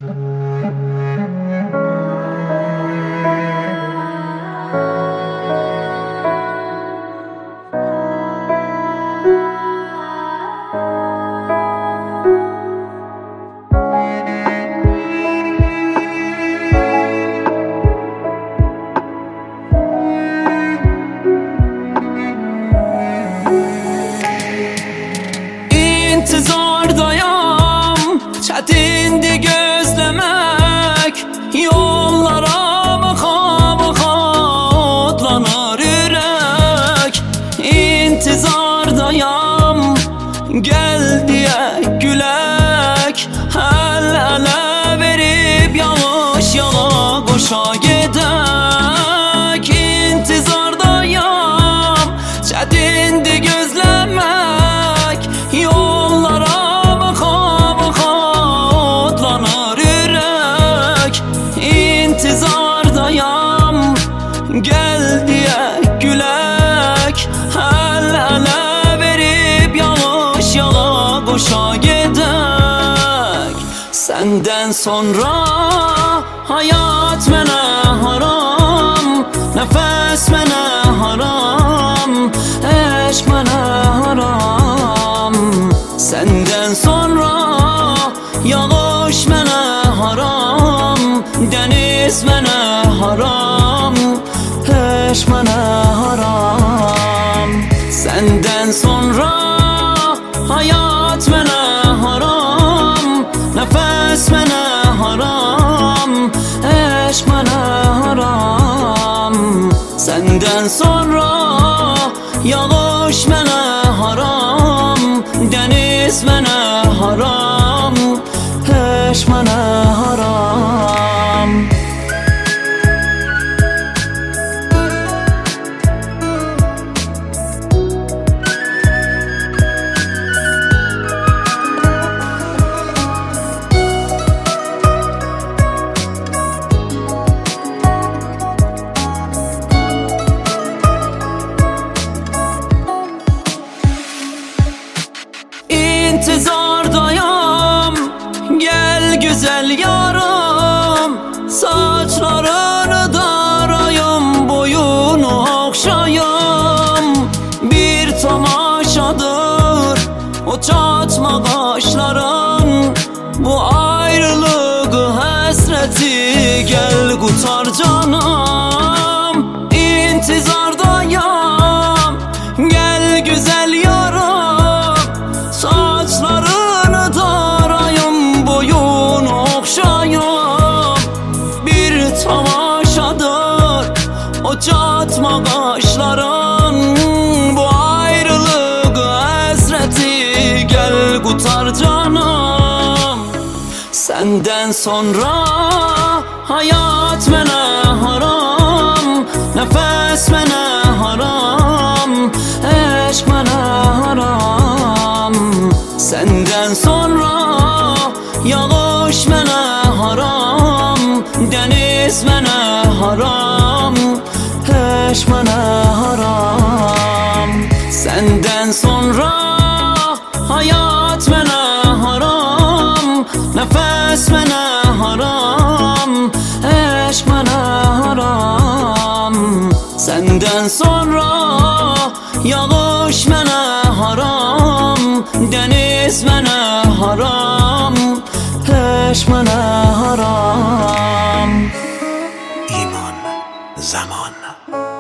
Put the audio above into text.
İntizardayam, çetindi gözlemek, yollara baxa baxa otlanır yürek. İntizardayam, gel diye gülek, el ele verip yavaş yala koşa gedek. İntizardayam, çetindi gözlemek, yollara baxa baxa otlanır yürek. İntizardayam, gel diye gülek, el ele verip yavaş yala koşa gedek. Senden sonra hayat mene haram, nefes mene haram, eşk mene haram. Senden sonra yağış mene haram, deniz mene haram, eşk mene haram. Senden sonra hayat mene haram, nefes mene haram, eşk mene haram. Senden sonra yağış mene haram, deniz mene haram, eşk mene haram. İntizardayam, gel güzel yarım, saçlarını darayım, boyunu okşayım. Bir tamaşadır o çatma kaşların, bu ayrılığı hasreti gel kurtar canım. İntizardayam, gel güzel yarım, saçlarını darayım, boyunu okşayım. Bir tamaşadır o çatma kaşların, bu ayrılığı hasreti gel kurtar canım. Senden sonra hayat mene haram, nefes mene haram, eşk mene haram. Senden sonra yağış mene haram, deniz mene haram, eşk mene haram. Senden sonra hayat mene haram, nefes mene haram, eşk mene haram. Senden sonra yağış mene haram, deniz mene haram, eşk mene haram. İman zaman.